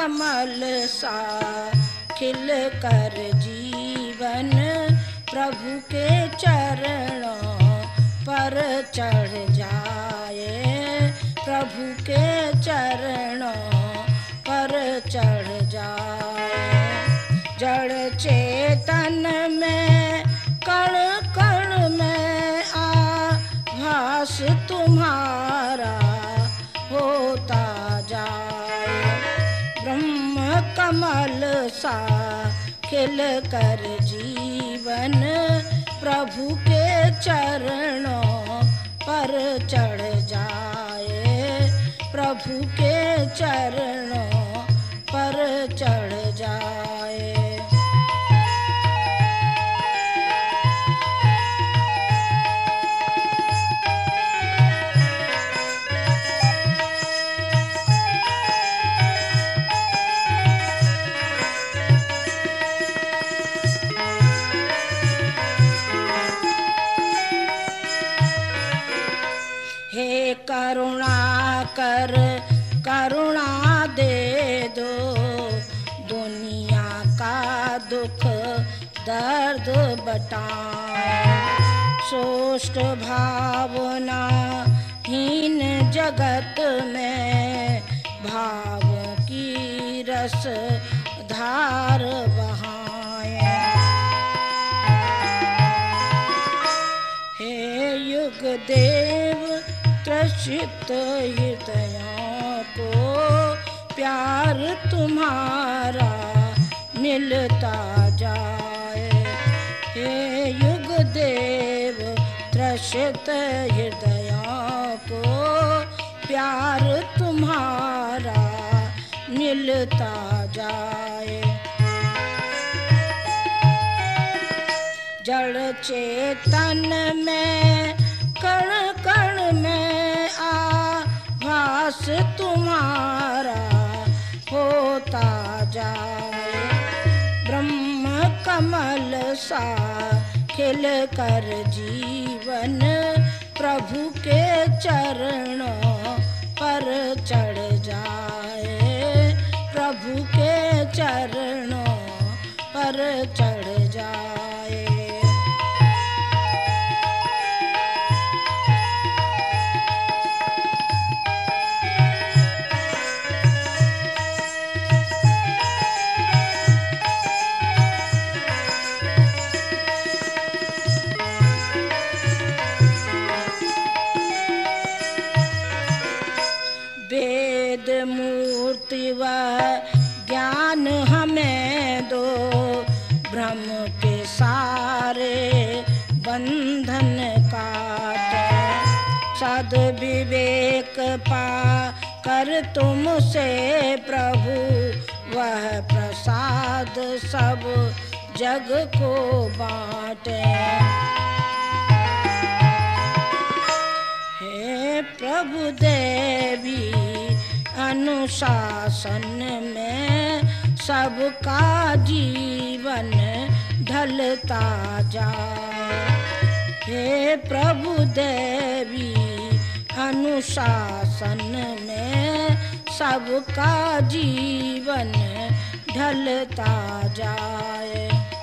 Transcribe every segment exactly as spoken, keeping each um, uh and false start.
कमल सा खिल कर जीवन प्रभु के चरणों पर चढ़ जाए, प्रभु के चरणों पर चढ़ जाए। जड़ चेतन में कण कण में आभास तुम्हारा होता जाए, ब्रह्म कमल सा खिल कर जीवन प्रभु के चरणों पर चढ़ जाए, प्रभु के चरणों पर चढ़ जाए। हे करुणा कर करुणा दे दो, दुनिया का दुख दर्द बटाए। सोष्ट भावना हीन जगत में भावों की रस धार बहाए। हे युग देव त्रसित हृदयों को प्यार तुम्हारा मिलता जाए, हे युग देव त्रसित हृदयों को प्यार तुम्हारा मिलता जाए। जड़ चेतन में कण कण में आभास तुम्हारा होता जाए, ब्रह्म कमल सा खिल कर जीवन प्रभु के चरणों पर चढ़ जाए, प्रभु के चरणों पर चढ़ जाए। वेद मूर्ति व ज्ञान हमें दो, ब्रह्म के सारे बंधन काटे। सद विवेक पा कर तुमसे प्रभु वह प्रसाद सब जग को बांटे। हे प्रभु देवी अनुशासन में सबका जीवन ढलता जाए, हे प्रभु देवी अनुशासन में सबका जीवन ढलता जाए।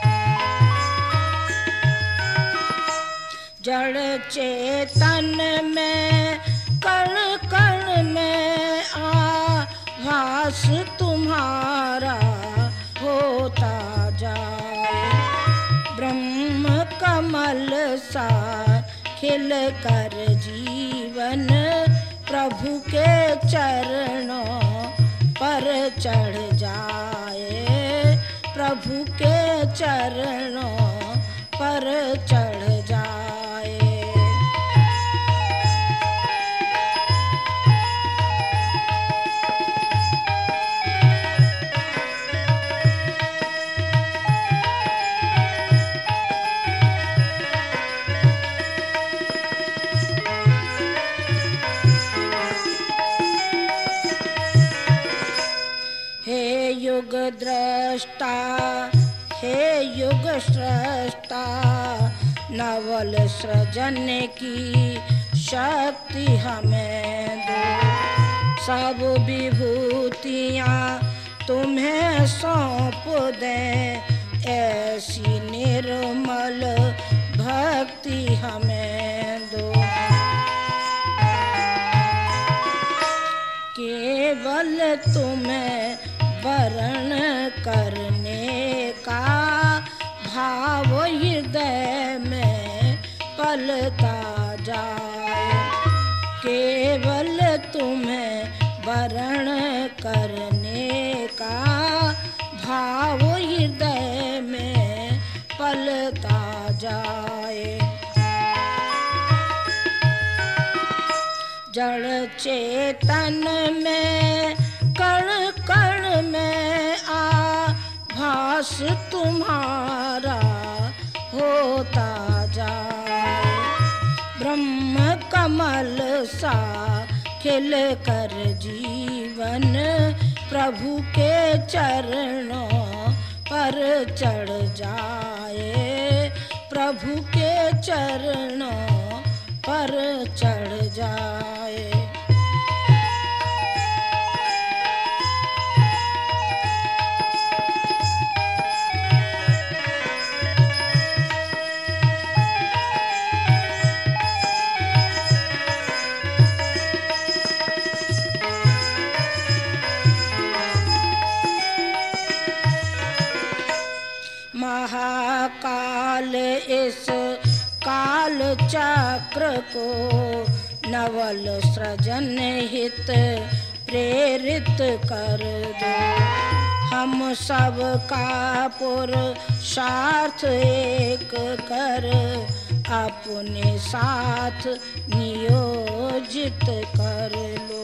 जड़ चेतन में कण कण में आभास तुम्हारा होता जाए, ब्रह्म कमल सा खिल कर जीवन प्रभु के चरणों पर चढ़ जाए, प्रभु के चरणों पर चढ़ जाए। युग द्रष्टा हे युग स्रष्टा, नवल सृजन की शक्ति हमें दो। सब विभूतियाँ तुम्हें सौंप दें, ऐसी निर्मल भक्ति हमें दो। केवल तुम्हें वरण करने का भाव हृदय में पलता जाए। केवल तुम्हें वरण करने का भाव हृदय में पलता जाए। जड़ चेतन में कण कण में आभास तुम्हारा होता जाए। ब्रह्म कमल सा खिल कर जीवन प्रभु के चरणों पर चढ़ जाए। प्रभु के चरणों पर चढ़ जाए। महाकाल इस काल चक्र को नवल सृजन हित प्रेरित कर दो। हम सब का पुरुषार्थ एक कर अपने साथ नियोजित कर लो।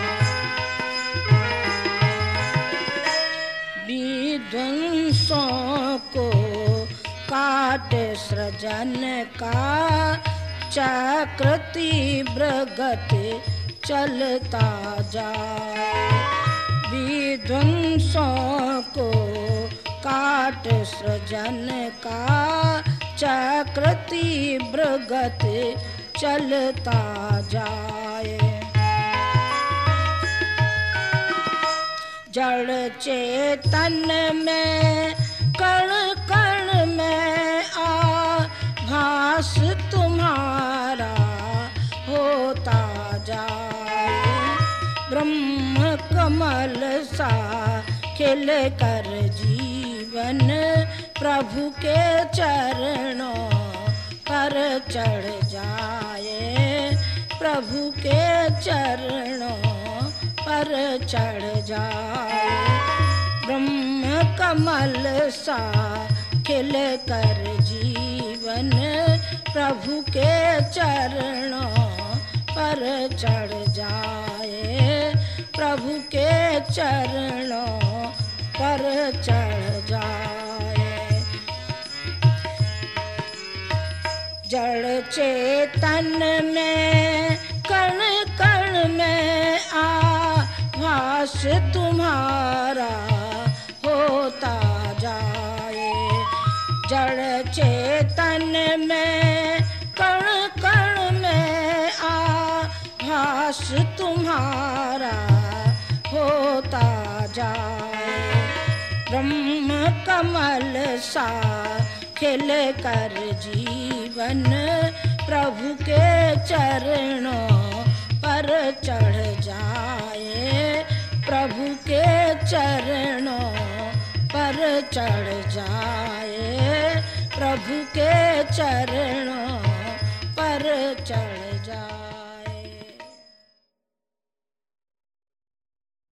विध्वंसों को काट सृजन का चक्र तीव्र गति चलता जाए। विध्वंसों को काट सृजन का चक्र तीव्र गति चलता जाए। जड़ चेतन में कण कण में आभास तुम्हारा होता जाए। ब्रह्म कमल सा खिल कर जीवन प्रभु के चरणों पर चढ़ जाए। प्रभु के चरणों पर चढ़ जाए। ब्रह्म कमल सा खिल कर जीवन प्रभु के चरणों पर चढ़ जाए। प्रभु के चरणों पर चढ़ जाए। जड़ चेतन में कण कण में आभास तुम्हारा होता जाए। जड़ चेतन में कण कण में आभास तुम्हारा होता जाए। ब्रह्म कमल सा खिल कर जीवन प्रभु के चरणों पर चढ़ जाए। प्रभु के चरणों पर चढ़ जाए। प्रभु के चरणों पर चढ़ जाए।